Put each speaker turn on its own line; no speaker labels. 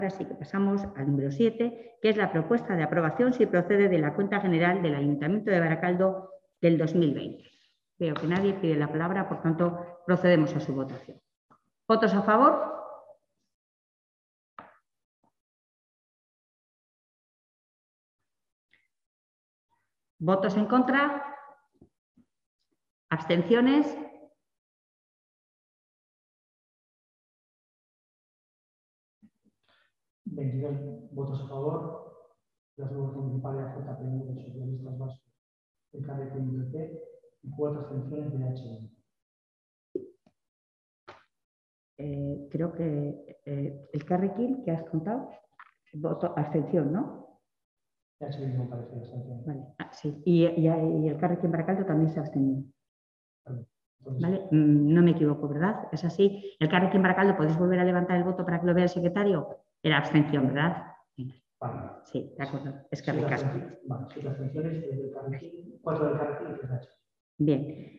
Así que pasamos al número 7, que es la propuesta de aprobación si procede de la cuenta general del Ayuntamiento de Baracaldo del 2020. Veo que nadie pide la palabra, por tanto, procedemos a su votación. ¿Votos a favor? ¿Votos en contra? ¿Abstenciones?
Votos a favor. La resolución municipal de la JPM de Socialistas Vascos, el Carrequín PP y 4 abstenciones de HM.
Creo que el Carrequín que has contado, voto abstención, ¿no?
HM no parece abstención.
Vale, sí. Y el Carrequín Baracaldo también se ha abstenido. ¿Vale? No me equivoco, ¿verdad? Es así. El Carrequín Baracaldo, ¿podéis volver a levantar el voto para que lo vea el secretario? Era abstención, ¿verdad?
Vale.
Sí, de acuerdo. Es que ricasco.
Vale, 7 abstenciones del Carrequín, 4 del Carrequín y 3 de HM.
Bien.